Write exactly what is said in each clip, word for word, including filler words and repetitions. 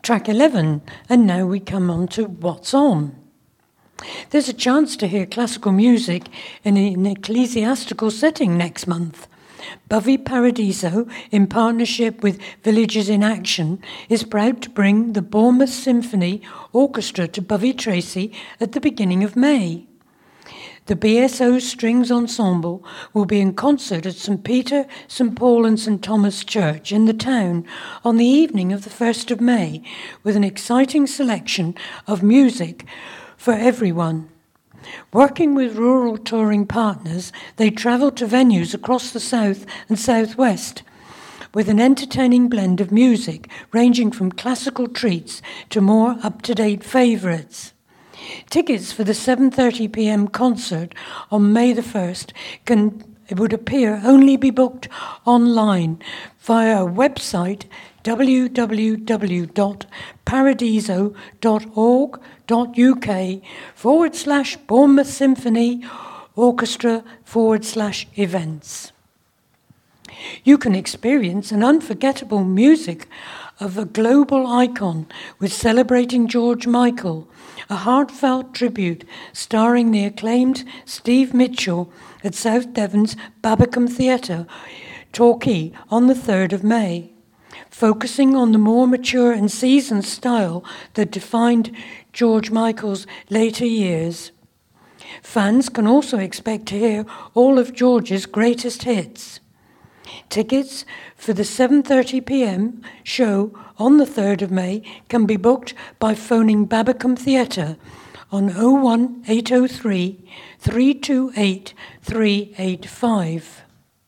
track eleven, and now we come on to What's On. There's a chance to hear classical music in an ecclesiastical setting next month. Bovey Paradiso, in partnership with Villages in Action, is proud to bring the Bournemouth Symphony Orchestra to Bovey Tracy at the beginning of May. The B S O Strings Ensemble will be in concert at St Peter, St Paul and St Thomas Church in the town on the evening of the first of May, with an exciting selection of music for everyone. Working with rural touring partners, they travel to venues across the south and southwest with an entertaining blend of music ranging from classical treats to more up-to-date favourites. Tickets for the seven thirty p m concert on May the first can, it would appear, only be booked online via our website w w w dot paradiso dot org dot u k forward slash Bournemouth Symphony Orchestra forward slash events. You can experience an unforgettable music of a global icon with Celebrating George Michael, a heartfelt tribute starring the acclaimed Steve Mitchell at South Devon's Babacombe Theatre, Torquay, on the third of May. Focusing on the more mature and seasoned style that defined George Michael's later years. Fans can also expect to hear all of George's greatest hits. Tickets for the seven thirty p m show on the third of May can be booked by phoning Babacombe Theatre on oh one eight oh three, three two eight, three eight five.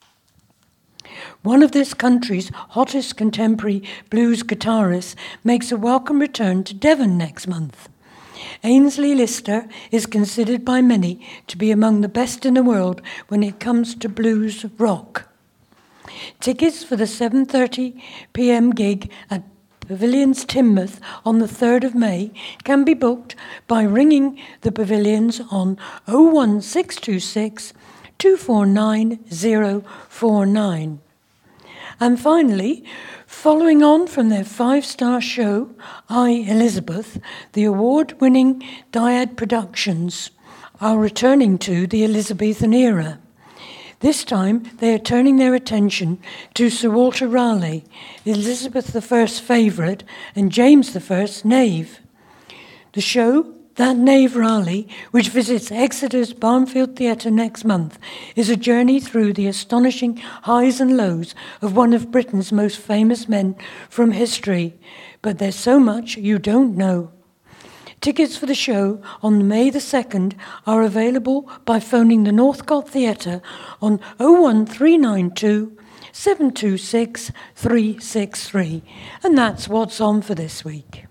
One of this country's hottest contemporary blues guitarists makes a welcome return to Devon next month. Ainsley Lister is considered by many to be among the best in the world when it comes to blues rock. Tickets for the seven thirty p m gig at Pavilions Teignmouth on the third of May can be booked by ringing the Pavilions on oh one six two six, two four nine, oh four nine. And finally, following on from their five-star show, I, Elizabeth, the award-winning Dyad Productions are returning to the Elizabethan era. This time, they are turning their attention to Sir Walter Raleigh, Elizabeth the First's favourite, and James the First's knave. The show, That Knave Raleigh, which visits Exeter's Barnfield Theatre next month, is a journey through the astonishing highs and lows of one of Britain's most famous men from history. But there's so much you don't know. Tickets for the show on May the second are available by phoning the Northcote Theatre on oh one three nine two, seven two six, three six three. And that's what's on for this week.